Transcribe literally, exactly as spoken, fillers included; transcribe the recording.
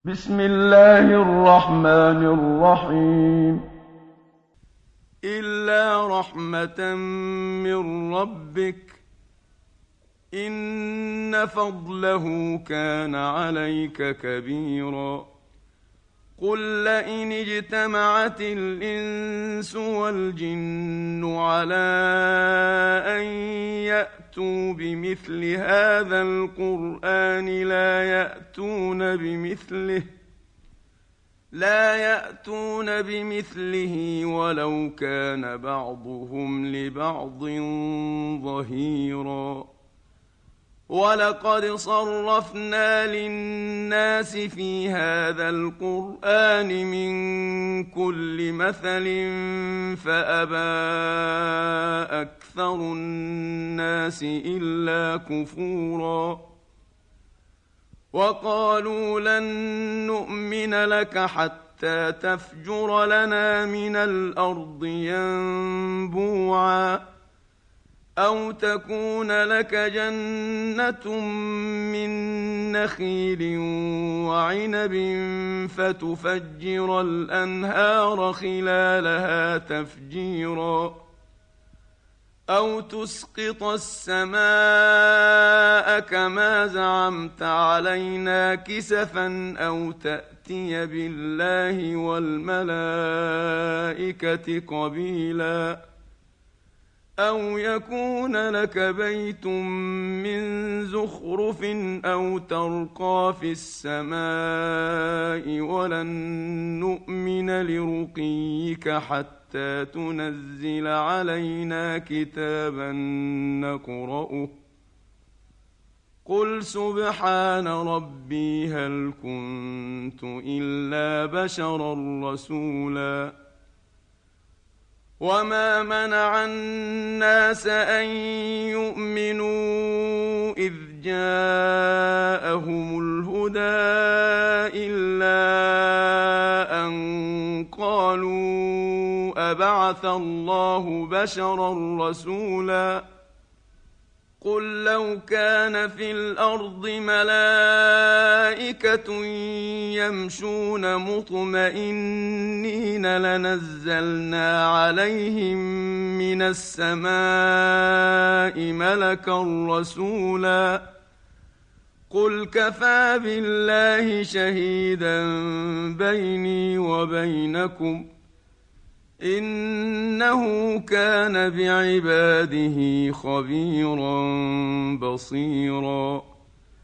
بسم الله الرحمن الرحيم. إلا رحمة من ربك إن فضله كان عليك كبيرا. قل لئن اجتمعت الإنس والجن على أن يأتوا بمثل هذا القرآن لا يأتون بمثله لا يأتون بمثله ولو كان بعضهم لبعض ظهيرا. ولقد صرفنا للناس في هذا القرآن من كل مثل فأبى أكثر الناس إلا كفورا. وقالوا لن نؤمن لك حتى تفجر لنا من الأرض ينبوعا أو تكون لك جنة من نخيل وعنب فتفجر الأنهار خلالها تفجيرا أو تسقط السماء كما زعمت علينا كسفا أو تأتي بالله والملائكة قبيلا أو يكون لك بيت من زخرف أو ترقى في السماء ولن نؤمن لرقيك حتى تنزل علينا كتابا نقرأه قل سبحان ربي هل كنت إلا بشرا رسولا. وما منع الناس أن يؤمنوا إذ جاءهم الهدى إلا أن قالوا أبعث الله بشرا رسولا. قل لو كان في الأرض ملائكة يمشون مطمئنين لنزلنا عليهم من السماء ملكا رسولا. قل كفى بالله شهيدا بيني وبينكم إنه كان بعباده خبيرا بصيرا.